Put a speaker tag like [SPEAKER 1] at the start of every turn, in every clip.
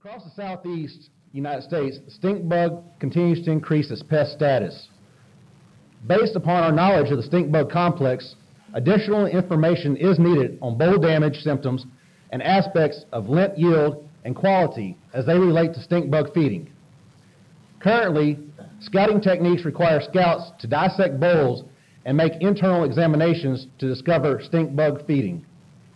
[SPEAKER 1] Across the southeast United States, the stink bug continues to increase its pest status. Based upon our knowledge of the stink bug complex, additional information is needed on boll damage symptoms and aspects of lint yield and quality as they relate to stink bug feeding. Currently, scouting techniques require scouts to dissect bolls and make internal examinations to discover stink bug feeding.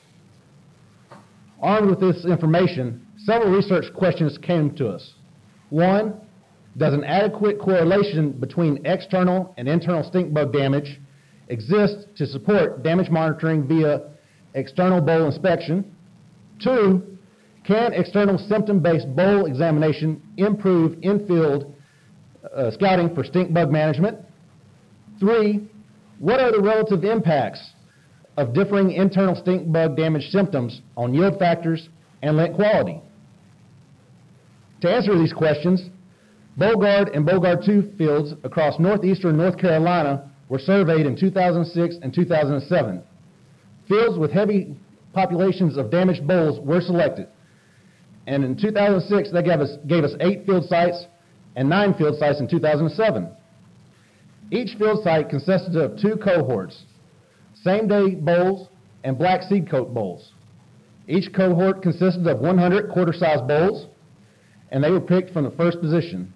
[SPEAKER 1] Armed with this information, several research questions came to us. One, does an adequate correlation between external and internal stink bug damage exist to support damage monitoring via external boll inspection? Two, can external symptom-based boll examination improve in-field scouting for stink bug management? Three, what are the relative impacts of differing internal stink bug damage symptoms on yield factors and lint quality? To answer these questions, Bollgard and Bollgard II fields across northeastern North Carolina were surveyed in 2006 and 2007. Fields with heavy populations of damaged bolls were selected. And in 2006, they gave us 8 field sites and 9 field sites in 2007. Each field site consisted of 2 cohorts, same-day bolls and black seed coat bolls. Each cohort consisted of 100 quarter-size bolls, and they were picked from the first position.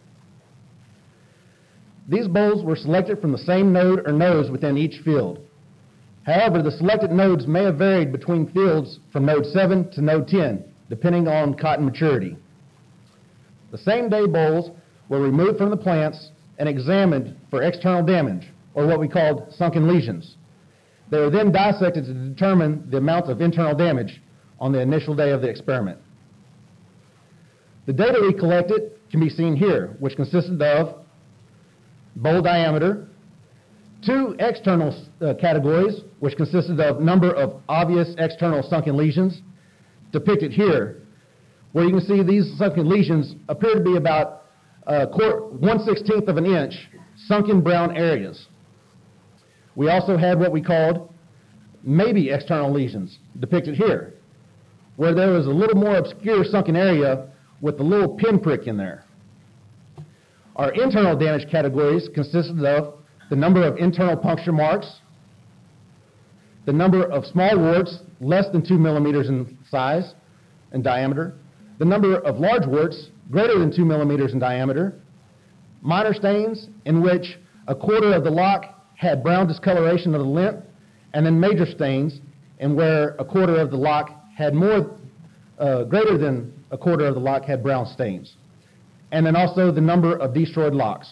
[SPEAKER 1] These bolls were selected from the same node or nodes within each field. However, the selected nodes may have varied between fields from node 7 to node 10, depending on cotton maturity. The same-day bolls were removed from the plants and examined for external damage, or what we called sunken lesions. They were then dissected to determine the amount of internal damage on the initial day of the experiment. The data we collected can be seen here, which consisted of boll diameter, 2 external categories, which consisted of number of obvious external sunken lesions, depicted here, where you can see these sunken lesions appear to be about 1/16 of an inch sunken brown areas. We also had what we called maybe external lesions, depicted here, where there was a little more obscure sunken area with a little pinprick in there. Our internal damage categories consisted of the number of internal puncture marks, the number of small warts less than 2 millimeters in size and diameter, the number of large warts greater than 2 millimeters in diameter, minor stains in which a quarter of the lock had brown discoloration of the lint, and then major stains in where a quarter of the lock had greater than a quarter of the lock had brown stains. And then also the number of destroyed locks.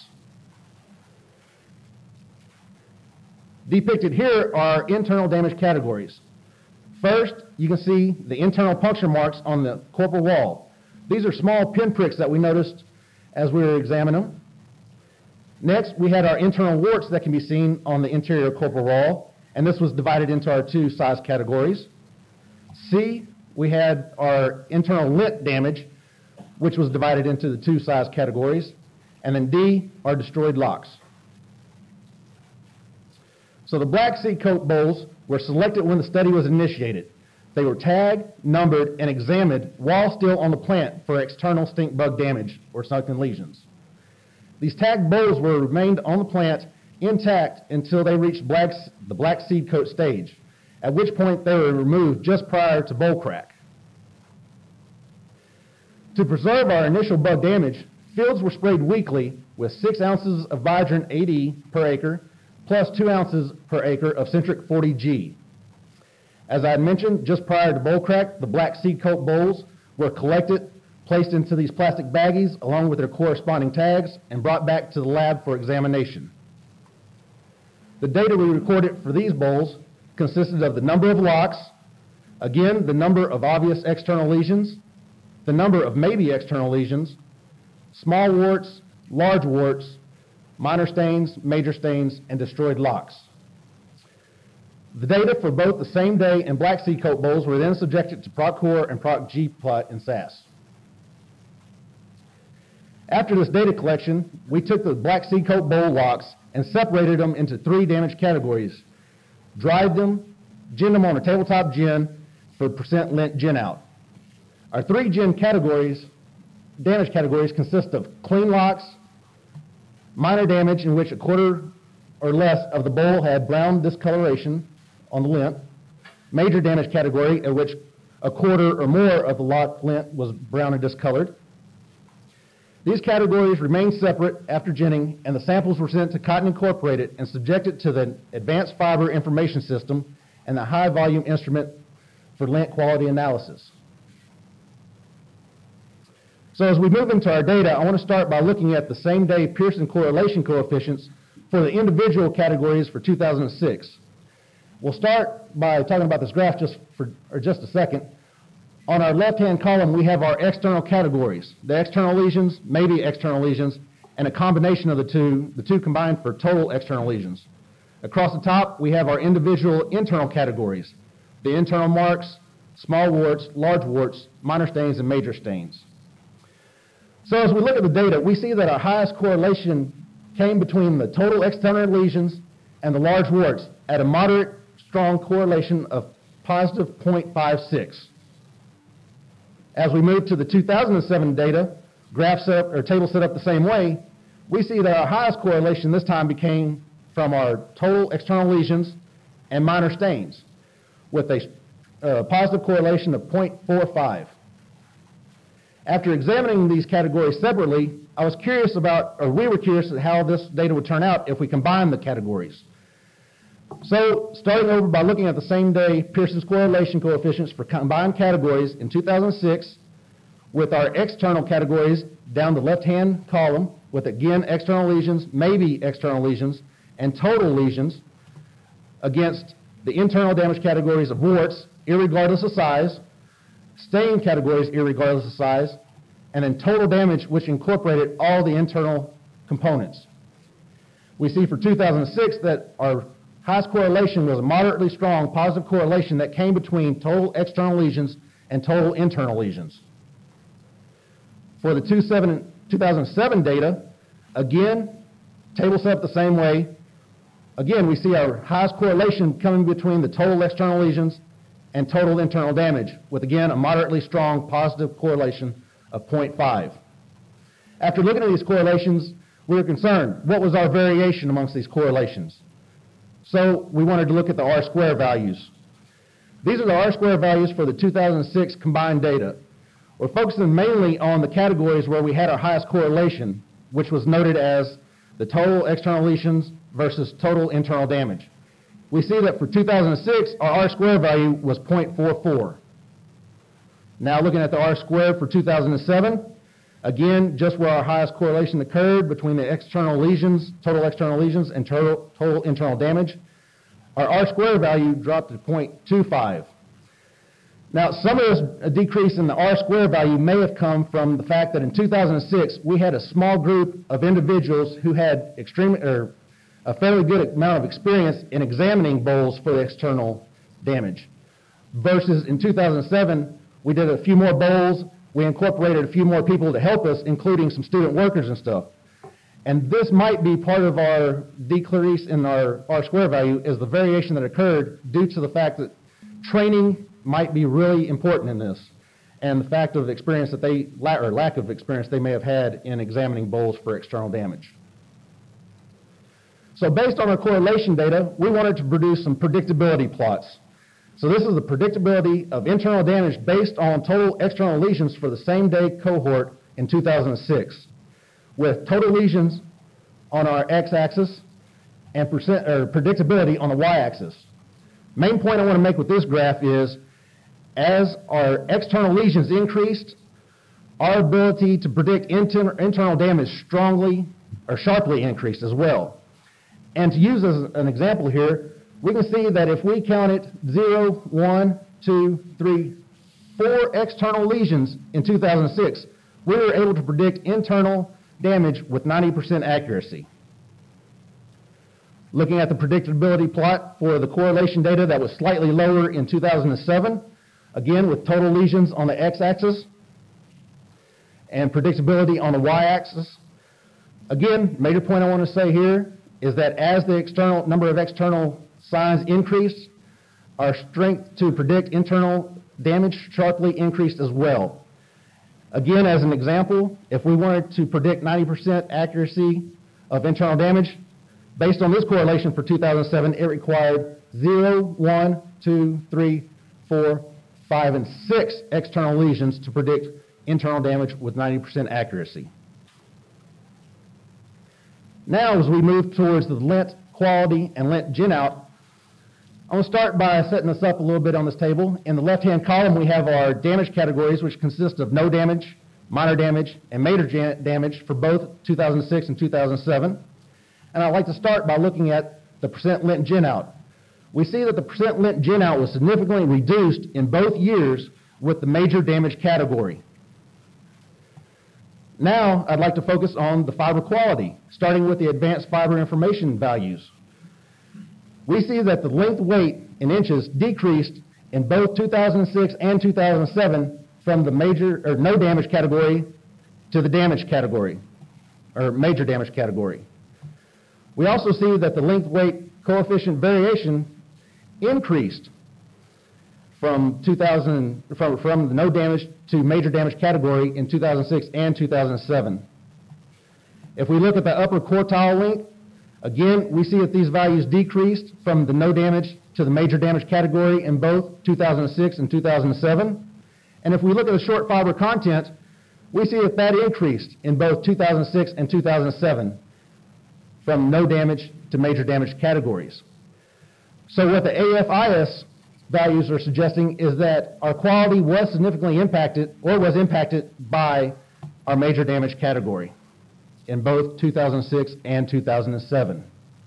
[SPEAKER 1] Depicted here are internal damage categories. First, you can see the internal puncture marks on the corporal wall. These are small pinpricks that we noticed as we were examining them. Next, we had our internal warts that can be seen on the interior corporal wall, and this was divided into our 2 size categories. C, we had our internal lint damage, which was divided into the 2 size categories. And then D, our destroyed locks. So the black seed coat bolls were selected when the study was initiated. They were tagged, numbered, and examined while still on the plant for external stink bug damage or sunken lesions. These tagged bolls were remained on the plant intact until they reached the black seed coat stage, at which point they were removed just prior to boll crack. To preserve our initial bug damage, fields were sprayed weekly with 6 ounces of Vidrin AD per acre, plus 2 ounces per acre of Centric 40G. As I had mentioned, just prior to boll crack, the black seed coat bolls were collected, placed into these plastic baggies along with their corresponding tags, and brought back to the lab for examination. The data we recorded for these bolls consisted of the number of locks, again, the number of obvious external lesions, the number of maybe external lesions, small warts, large warts, minor stains, major stains, and destroyed locks. The data for both the same day and black seed coat bolls were then subjected to ProcCore and ProcG plot in SAS. After this data collection, we took the black seed coat boll locks and separated them into 3 damage categories, dried them, ginned them on a tabletop gin for % lint gin out. Our three damage categories consist of clean locks, minor damage in which a quarter or less of the bowl had brown discoloration on the lint, major damage category at which a quarter or more of the lock lint was brown or discolored. These categories remained separate after ginning, and the samples were sent to Cotton Incorporated and subjected to the Advanced Fiber Information System and the High Volume Instrument for lint quality analysis. So as we move into our data, I want to start by looking at the same-day Pearson correlation coefficients for the individual categories for 2006. We'll start by talking about this graph just a second. On our left-hand column, we have our external categories, the external lesions, maybe external lesions, and a combination of the two combined for total external lesions. Across the top, we have our individual internal categories, the internal marks, small warts, large warts, minor stains, and major stains. So as we look at the data, we see that our highest correlation came between the total external lesions and the large warts at a moderate, strong correlation of positive 0.56. As we move to the 2007 data, table set up the same way, we see that our highest correlation this time became from our total external lesions and minor stains, with a positive correlation of 0.45. After examining these categories separately, we were curious about how this data would turn out if we combine the categories. So, starting over by looking at the same-day Pearson's correlation coefficients for combined categories in 2006, with our external categories down the left-hand column, with again external lesions, maybe external lesions, and total lesions, against the internal damage categories of warts, irregardless of size, stain categories irregardless of size, and then total damage, which incorporated all the internal components. We see for 2006 that our highest correlation was a moderately strong positive correlation that came between total external lesions and total internal lesions. For the 2007 data, again, table set up the same way. Again, we see our highest correlation coming between the total external lesions and total internal damage, with again a moderately strong positive correlation of 0.5. After looking at these correlations, we were concerned, what was our variation amongst these correlations? So we wanted to look at the R-square values. These are the R-square values for the 2006 combined data. We're focusing mainly on the categories where we had our highest correlation, which was noted as the total external lesions versus total internal damage. We see that for 2006, our R-square value was 0.44. Now looking at the R-squared for 2007, again, just where our highest correlation occurred between the external lesions, total external lesions, and total internal damage, our R-squared value dropped to 0.25. Now, some of this decrease in the R-squared value may have come from the fact that in 2006, we had a small group of individuals who had a fairly good amount of experience in examining bowls for the external damage. Versus in 2007, we did a few more bowls, we incorporated a few more people to help us, including some student workers and stuff. And this might be part of our decrease in our R-square value, is the variation that occurred due to the fact that training might be really important in this, and the fact of experience that or lack of experience they may have had in examining bowls for external damage. So based on our correlation data, we wanted to produce some predictability plots. So this is the predictability of internal damage based on total external lesions for the same day cohort in 2006, with total lesions on our x-axis and predictability on the y-axis. Main point I want to make with this graph is, as our external lesions increased, our ability to predict internal damage sharply increased as well. And to use as an example here, we can see that if we counted 0, 1, 2, 3, 4 external lesions in 2006, we were able to predict internal damage with 90% accuracy. Looking at the predictability plot for the correlation data that was slightly lower in 2007, again with total lesions on the x-axis and predictability on the y-axis. Again, major point I want to say here is that as the number of external signs increased, our strength to predict internal damage sharply increased as well. Again, as an example, if we wanted to predict 90% accuracy of internal damage, based on this correlation for 2007, it required 0, 1, 2, 3, 4, 5, and 6 external lesions to predict internal damage with 90% accuracy. Now, as we move towards the lint quality and lint gen out, I want to start by setting this up a little bit on this table. In the left-hand column, we have our damage categories, which consist of no damage, minor damage, and major damage for both 2006 and 2007. And I'd like to start by looking at the percent lint gen out. We see that the percent lint gen out was significantly reduced in both years with the major damage category. Now, I'd like to focus on the fiber quality, starting with the advanced fiber information values. We see that the length weight in inches decreased in both 2006 and 2007 from the major or no damage category to the damage category, or major damage category. We also see that the length weight coefficient variation increased from the no damage to major damage category in 2006 and 2007. If we look at the upper quartile length, again, we see that these values decreased from the no damage to the major damage category in both 2006 and 2007. And if we look at the short fiber content, we see that that increased in both 2006 and 2007 from no damage to major damage categories. So what the AFIS values are suggesting is that our quality was significantly impacted or was impacted by our major damage category in both 2006 and 2007.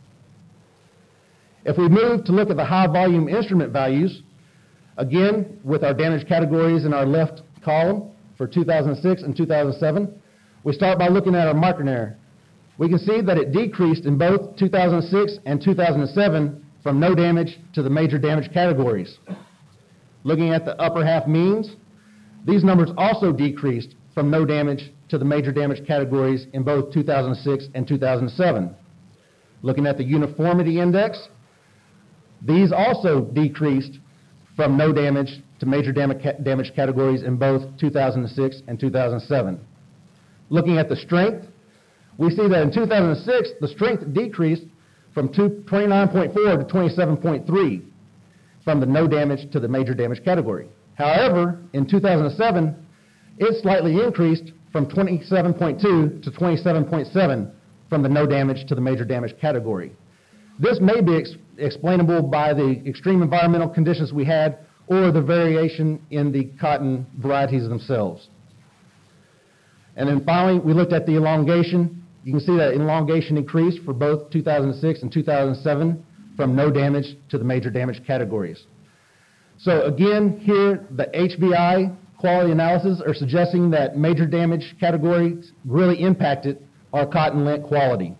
[SPEAKER 1] If we move to look at the high volume instrument values, again, with our damage categories in our left column for 2006 and 2007, we start by looking at our micronair. We can see that it decreased in both 2006 and 2007 from no damage to the major damage categories. Looking at the upper half means, these numbers also decreased from no damage to the major damage categories in both 2006 and 2007. Looking at the uniformity index, these also decreased from no damage to major damage categories in both 2006 and 2007. Looking at the strength, we see that in 2006, the strength decreased from 29.4 to 27.3 from the no damage to the major damage category. However, in 2007, it slightly increased from 27.2 to 27.7 from the no damage to the major damage category. This may be explainable by the extreme environmental conditions we had or the variation in the cotton varieties themselves. And then finally, we looked at the elongation. You can see that elongation increased for both 2006 and 2007 from no damage to the major damage categories. So again, here the HBI quality analysis are suggesting that major damage categories really impacted our cotton lint quality.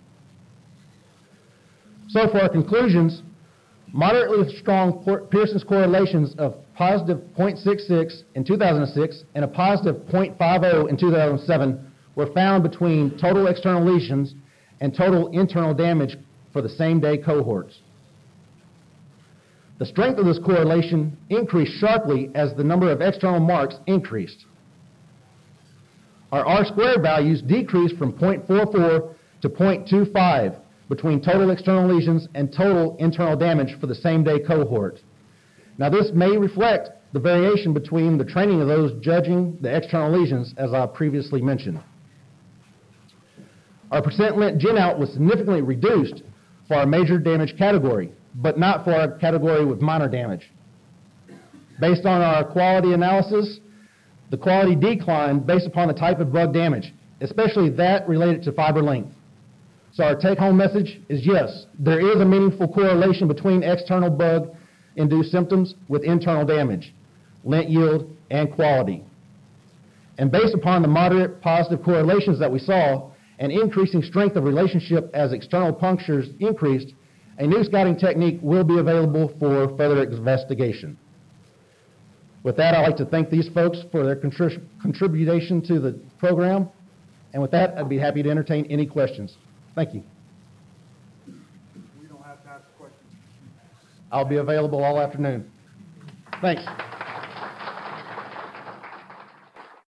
[SPEAKER 1] So for our conclusions, moderately strong Pearson's correlations of positive 0.66 in 2006 and a positive 0.50 in 2007 were found between total external lesions and total internal damage for the same day cohorts. The strength of this correlation increased sharply as the number of external marks increased. Our R-squared values decreased from 0.44 to 0.25 between total external lesions and total internal damage for the same day cohort. Now this may reflect the variation between the training of those judging the external lesions, as I previously mentioned. Our percent lint gen out was significantly reduced for our major damage category, but not for our category with minor damage. Based on our quality analysis, the quality declined based upon the type of bug damage, especially that related to fiber length. So our take-home message is yes, there is a meaningful correlation between external bug-induced symptoms with internal damage, lint yield, and quality. And based upon the moderate positive correlations that we saw, and increasing strength of relationship as external punctures increased, a new scouting technique will be available for further investigation. With that, I'd like to thank these folks for their contribution to the program. And with that, I'd be happy to entertain any questions. Thank you.
[SPEAKER 2] We don't have time for questions.
[SPEAKER 1] I'll be available all afternoon. Thanks.